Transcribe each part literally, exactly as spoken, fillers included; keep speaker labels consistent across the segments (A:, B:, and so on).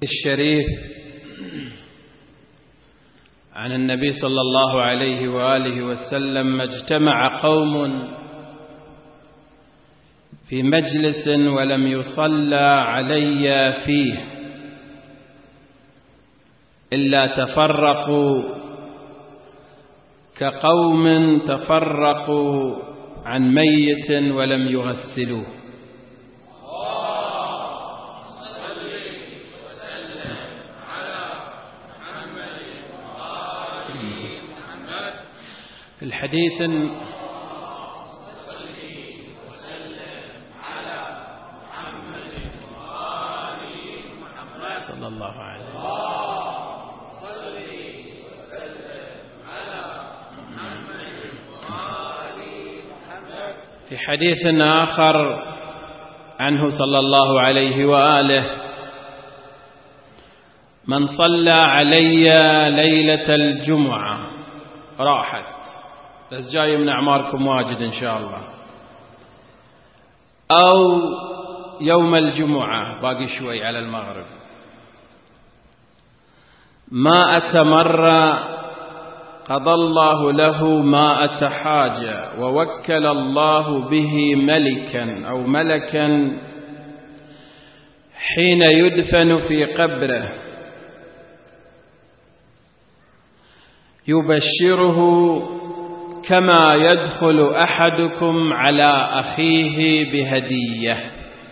A: الشريف عن النبي صلى الله عليه وآله وسلم: ما اجتمع قوم في مجلس ولم يصلى علي فيه إلا تفرقوا كقوم تفرقوا عن ميت ولم يغسلوه. في الحديث صلى الله عليه وسلم في حديث آخر عنه صلى الله عليه وآله: من صلى علي ليلة الجمعة راحت، بس جاي من أعماركم واجد إن شاء الله، أو يوم الجمعة باقي شوي على المغرب، ما أتمرى قضى الله له ما أتحاجى ووكل الله به ملكا أو ملكا حين يدفن في قبره يبشره كما يدخل أحدكم على أخيه بهدية.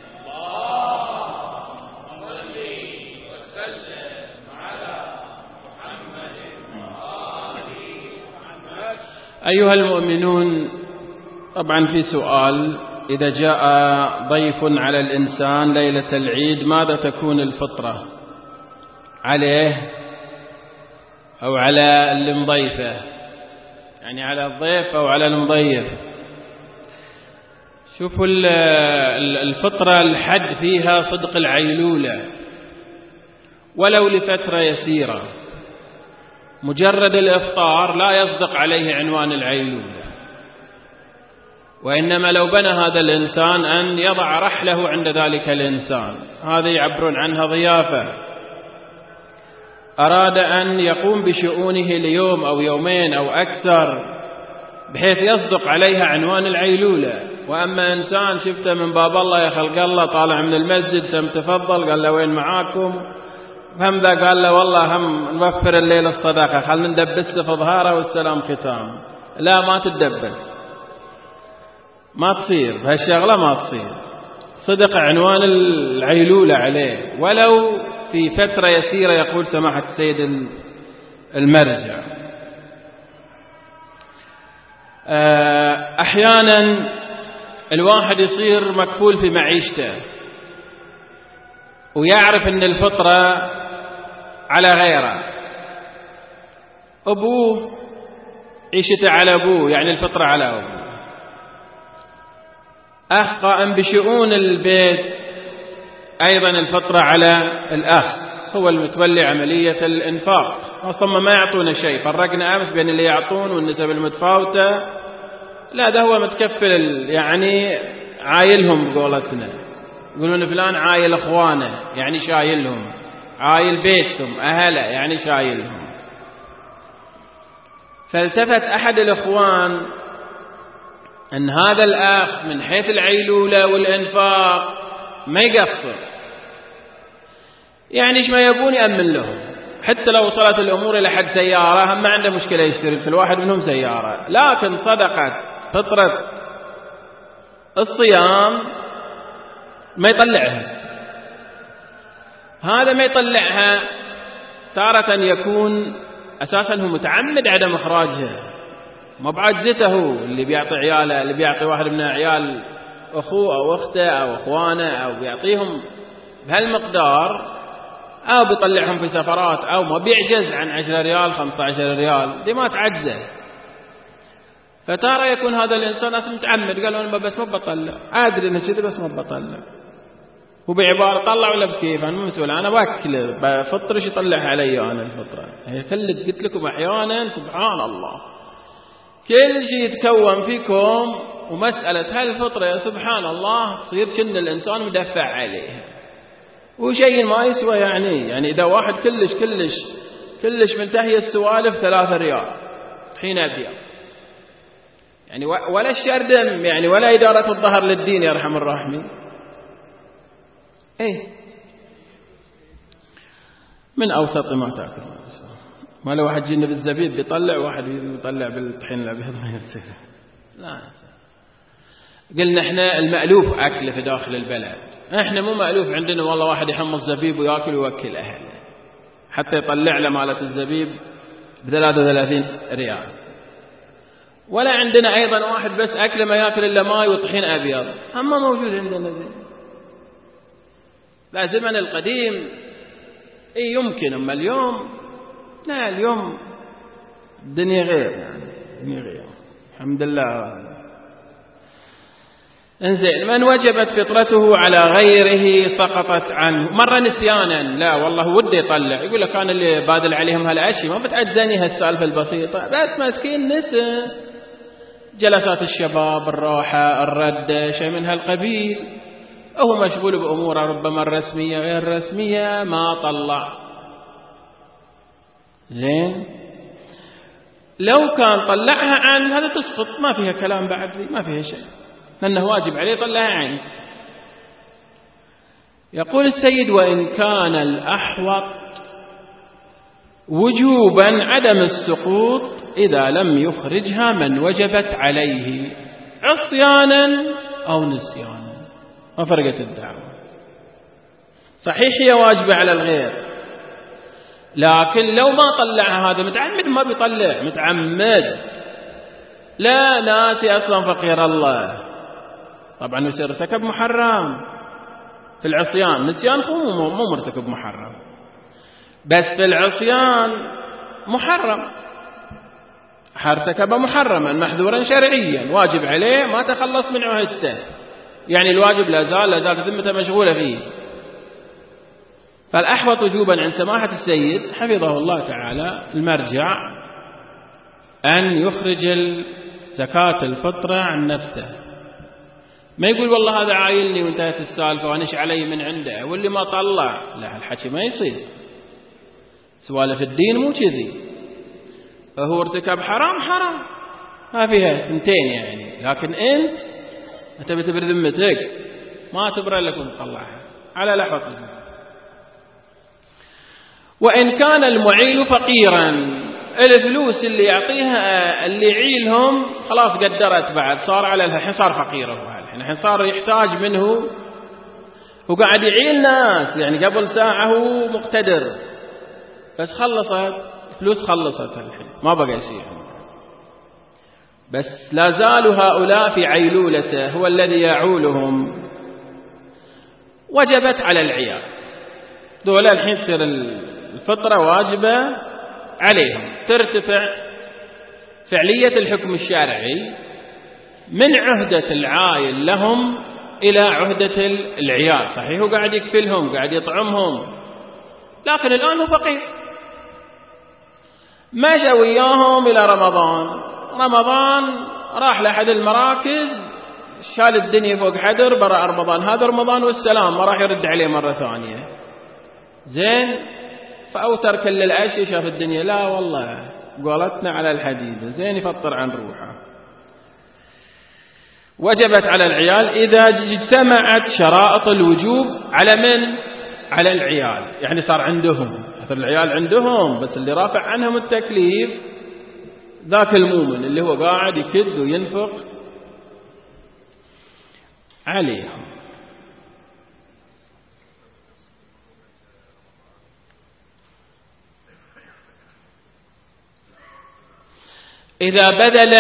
A: أيها المؤمنون، طبعا في سؤال: إذا جاء ضيف على الإنسان ليلة العيد ماذا تكون الفطرة عليه أو على المضيفة؟ يعني على الضيف أو على المضيف. شوفوا الفطرة الحد فيها صدق العيلولة ولو لفترة يسيرة، مجرد الإفطار لا يصدق عليه عنوان العيلولة، وإنما لو بنى هذا الإنسان أن يضع رحله عند ذلك الإنسان، هذا يعبرون عنها ضيافة. أراد أن يقوم بشؤونه ليوم أو يومين أو أكثر بحيث يصدق عليها عنوان العيلولة. وأما إنسان شفته من باب الله يا خلق الله طالع من المسجد سم تفضل، قال له وين معاكم؟ هم ذا قال له والله هم نوفر الليل الصدقة، خلنا ندبس له في ظهاره والسلام ختام. لا، ما تدبس، ما تصير هالشغلة، ما تصير. صدق عنوان العيلولة عليه ولو في فترة يسيرة، يقول سماحة السيد المرجع. أحيانا الواحد يصير مكفول في معيشته ويعرف أن الفطرة على غيره، أبوه عيشته على أبوه، يعني الفطرة على أبوه. أخ قائم بشؤون البيت، أيضا الفطرة على الأخ، هو المتولي عملية الإنفاق. أصلا ما يعطون شيء، فرقنا أمس بين اللي يعطون والنسب المتفاوتة. لا، ده هو متكفل، يعني عايلهم بقولتنا، يقولون فلان عايل أخوانه، يعني شايلهم، عايل بيتهم أهله، يعني شايلهم. فالتفت أحد الأخوان أن هذا الأخ من حيث العيلولة والإنفاق ما يقصر، يعني إيش ما يبون يأمن لهم، حتى لو وصلت الأمور إلى حد سيارة هم ما عنده مشكلة يشتري كل واحد منهم سيارة، لكن صدقة فطرة الصيام ما يطلعها. هذا ما يطلعها تارة يكون أساسا هو متعمد عدم إخراجها، ما بعجزته اللي بيعطي عياله، اللي بيعطي واحد من عيال أخوه أو أخته أو أخوانه أو بيعطيهم بهالمقدار، أو بيطلعهم في سفرات، أو ما بيعجز عن عشرة ريال خمسة عشر ريال، دي ما تعجزه. فتارة يكون هذا الإنسان أصلا متعمد، قال أنا بس ما بطلع، أدري إنه كذا بس ما بطلع، وبعبارة طلع ولا بكيف، أنا مو مسؤول، أنا باكل بفطر إيش يطلعها علي أنا الفطرة. هي كل قلت لكم أحيانا سبحان الله كل شيء يتكون فيكم، ومسألة هالفطرة يا سبحان الله تصير شن الإنسان مدفع عليها، وشيء ما يسوى يعني يعني إذا واحد كلش كلش كلش منتهي السوالف ثلاثة ريال حين أبيض يعني ولا الشردم يعني ولا إدارة الظهر للدين يرحم الراحمين. إيه من أوسط ما تأكل ما لو واحد جينا بالزبيب بيطلع واحد يطلع بالطحين الأبيض ما يصير. لا قلنا إحنا المألوف أكل في داخل البلد، إحنا مو مألوف عندنا والله واحد يحمص زبيب ويأكل ويوكل أهله حتى يطلع له مالة الزبيب بثلاثة وثلاثين ريال. ولا عندنا أيضا واحد بس أكل ما يأكل إلا ماي وطحين أبيض، أما موجود عندنا ذي. لا زمن القديم إيه يمكن، أما اليوم لا، اليوم الدنيا غير يعني الدنيا غير الحمد لله. انزين من وجبت فطرته على غيره سقطت عنه مرة نسيانا، لا والله ودي يطلع يقول لك أنا اللي بادل عليهم هالأشياء ما بتعجزني هالسالفة البسيطة، بس مسكين نسى جلسات الشباب الراحة الردة شيء من هالقبيل، هو مشغول بأموره ربما الرسمية غير الرسمية ما طلع. زين لو كان طلعها عن هذا تسقط ما فيها كلام بعد ما فيها شيء لأنه واجب عليه طلعها عنه. يقول السيد وإن كان الأحوط وجوبا عدم السقوط إذا لم يخرجها من وجبت عليه عصيانا أو نسيانا، ما فرقت الدعوة. صحيح هي واجبة على الغير، لكن لو ما طلعها هذا متعمد ما بيطلع متعمد، لا ناسي أصلا فقير الله طبعا يصير ارتكب محرم في العصيان. نسيان هو مو مرتكب محرم، بس في العصيان محرم ارتكب محرما محذورا شرعيا واجب عليه ما تخلص من عهدته، يعني الواجب لا زال لا زالت ذمته مشغولة فيه. فالأحوط وجوبا عند سماحة السيد حفظه الله تعالى المرجع أن يخرج زكاة الفطرة عن نفسه، ما يقول والله هذا عايلني وانتهت السالفة وانش علي من عنده واللي ما طلع، لا الحكي ما يصير. سوالف الدين مو كذي، هو ارتكب حرام حرام ما فيها ثنتين يعني، لكن انت انت بتبر ذمتك ما تبرى لك وتطلعها على لحظة الجمعة. وإن كان المعيل فقيرا، الفلوس اللي يعطيها اللي يعيلهم خلاص قدرت بعد صار على الحين صار فقير، الحين صار يحتاج منه وقاعد يعيل ناس، يعني قبل ساعة هو مقتدر بس خلصت فلوس خلصت الحين ما بقى شيء، بس لا زالوا هؤلاء في عيلولته هو الذي يعولهم، وجبت على العيال دول الحين تصير الفطرة واجبة عليهم، ترتفع فعلية الحكم الشرعي من عهدة العائل لهم إلى عهدة العيال. صحيح هو قاعد يكفلهم قاعد يطعمهم، لكن الآن هو فقير ما جاء وياهم إلى رمضان، رمضان راح لأحد المراكز شال الدنيا فوق حدر برا رمضان، هذا رمضان والسلام ما راح يرد عليه مرة ثانية. زين فأوتر كل العشي شاف الدنيا لا والله قولتنا على الحديد، زين يفطر عن روحه. وجبت على العيال إذا اجتمعت شرائط الوجوب على من؟ على العيال، يعني صار عندهم أثر العيال عندهم، بس اللي رافع عنهم التكليف ذاك المؤمن اللي هو قاعد يكد وينفق عليهم. إذا بذل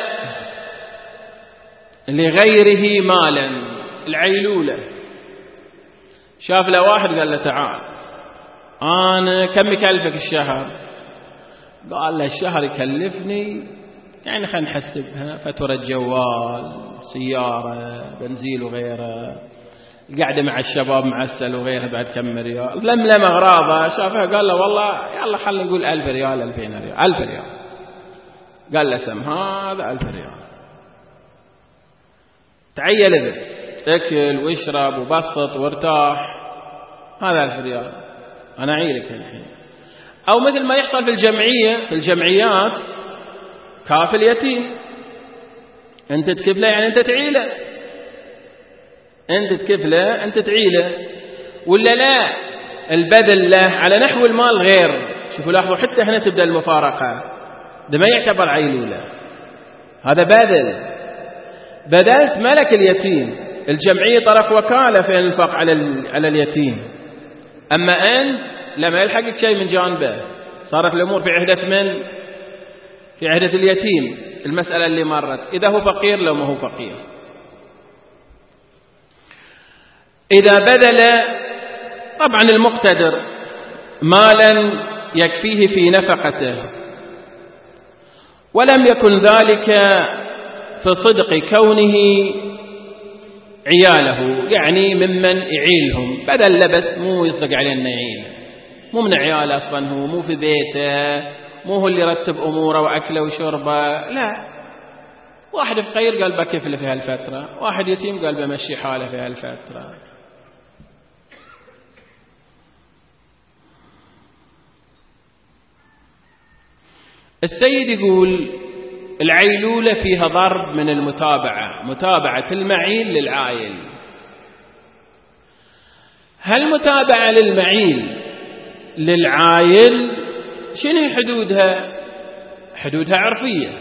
A: لغيره مالا، العيلولة شاف له واحد قال له تعال أنا كم يكلفك الشهر؟ قال له الشهر يكلفني يعني خلينا نحسبها فاتورة جوال سيارة بنزيل وغيره، قاعدة مع الشباب معسل وغيره بعد كم ريال، لملم أغراضه شافها قال له والله يلا خلينا نقول ألف ريال ألفين ريال ألف ريال. قال له سم هذا ألف ريال، تعيل به اكل واشرب وبسط وارتاح هذا ألف ريال أنا أعيلك الحين. أو مثل ما يحصل في الجمعية، في الجمعيات كافل يتيم، أنت تكفله يعني أنت تعيله، أنت تكفله أنت تعيله، ولا لا البذل له على نحو المال غير. شوفوا لاحظوا حتى هنا تبدأ المفارقة، ده ما يعتبر عيلولة، هذا بذل، بذلت ملك اليتيم. الجمعية طرف وكالة في الإنفاق على على اليتيم، أما أنت لما يلحقك شيء من جانبه صارت الأمور في عهدة من؟ في عهدة اليتيم. المسألة اللي مرت إذا هو فقير لو ما هو فقير. إذا بذل طبعا المقتدر مالا يكفيه في نفقته ولم يكن ذلك في صدق كونه عياله، يعني ممن يعيلهم، بدل لبس مو يصدق عليه انه يعيل، مو من عياله اصلا، هو مو في بيته، مو هو اللي يرتب اموره واكله وشربه، لا، واحد فقير قال بكفله في هالفتره، واحد يتيم قال بمشي حاله في هالفتره. السيد يقول العيلولة فيها ضرب من المتابعة، متابعة المعيل للعائل. هل متابعة للمعيل للعائل شنو حدودها؟ حدودها عرفية.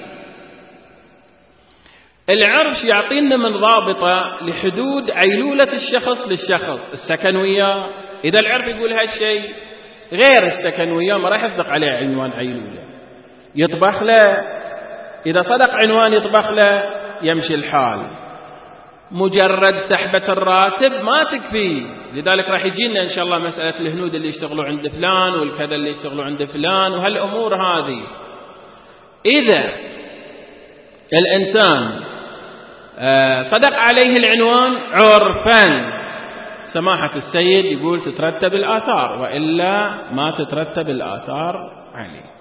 A: العرف يعطينا من ضابطة لحدود عيلولة الشخص للشخص. السكن وياه، إذا العرف يقول هالشيء غير السكن وياه ما راح يصدق عليه عنوان عيلولة. يطبخ له، إذا صدق عنوان يطبخ له يمشي الحال. مجرد سحبة الراتب ما تكفي، لذلك راح يجينا إن شاء الله مسألة الهنود اللي يشتغلوا عند فلان والكذا اللي يشتغلوا عند فلان وهالأمور هذه. إذا الإنسان صدق عليه العنوان عرفا، سماحة السيد يقول تترتب الآثار، وإلا ما تترتب الآثار عليه.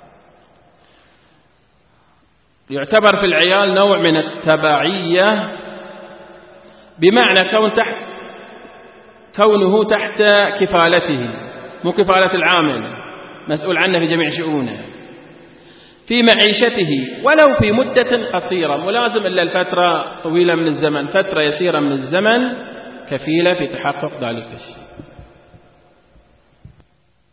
A: يعتبر في العيال نوع من التبعية، بمعنى كون تحت كونه تحت كفالته، مو كفالة العامل، مسؤول عنه في جميع شؤونه في معيشته ولو في مدة قصيرة، ملازم إلا الفترة طويلة من الزمن، فترة يسيرة من الزمن كفيلة في تحقق ذلك الشيء.